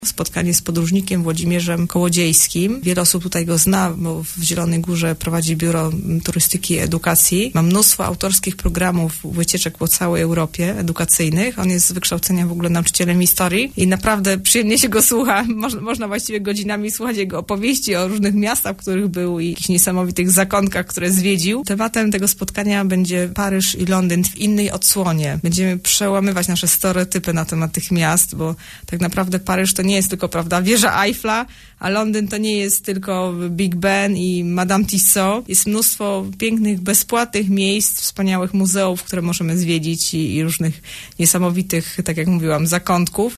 Spotkanie z podróżnikiem Włodzimierzem Kołodziejskim. Wiele osób tutaj go zna, bo w Zielonej Górze prowadzi Biuro Turystyki i Edukacji. Ma mnóstwo autorskich programów, wycieczek po całej Europie edukacyjnych. On jest z wykształcenia w ogóle nauczycielem historii i naprawdę przyjemnie się go słucha. Można właściwie godzinami słuchać jego opowieści o różnych miastach, w których był i jakichś niesamowitych zakątkach, które zwiedził. Tematem tego spotkania będzie Paryż i Londyn w innej odsłonie. Będziemy przełamywać nasze stereotypy na temat tych miast, bo tak naprawdę Paryż to nie jest tylko, prawda, wieża Eiffla, a Londyn to nie jest tylko Big Ben i Madame Tussauds. Jest mnóstwo pięknych, bezpłatnych miejsc, wspaniałych muzeów, które możemy zwiedzić i różnych niesamowitych, tak jak mówiłam, zakątków.